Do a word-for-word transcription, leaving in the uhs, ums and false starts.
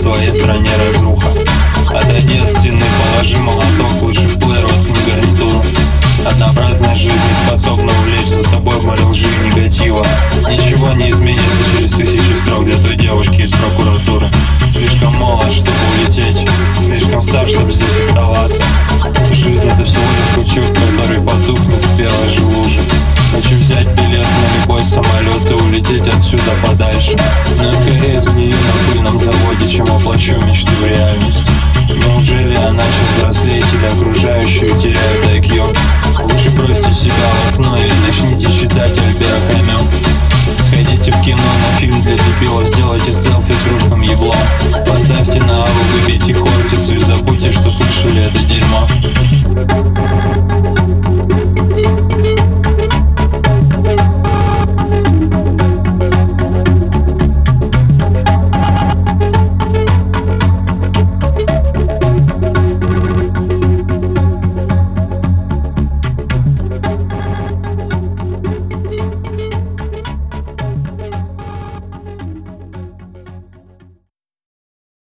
в твоей стране разруха. Отойди от стены, положи молоток, лучше в плеер воткни гарнитуру. Однообразная жизнь не способна увлечь за собой море лжи и негатива. Ничего не изменится через тысячи строк для той девушки из прокуратуры. Слишком молод, чтобы улететь, слишком стар, чтобы здесь оставаться. Жизнь — это всего лишь лучок, который потухнет в белой же луже. Хочу взять билет на любой самолет и улететь отсюда подальше. Но я скорее сгнию на пыльном заводе, чем воплощу мечты в реальность. Неужели я начал взрослеть или окружающие теряют ай кью? Лучше бросьте себя в окно или начните читать Альбера Камю. Сходите в кино на фильм для дебилов, сделайте селфи с грустным еблом. Поставьте на аву, выбейте хортицу и забудьте, что слышали это дерьмо.